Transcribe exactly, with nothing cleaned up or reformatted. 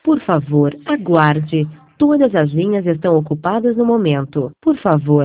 Por favor, aguarde. Todas as linhas estão ocupadas no momento. Por favor,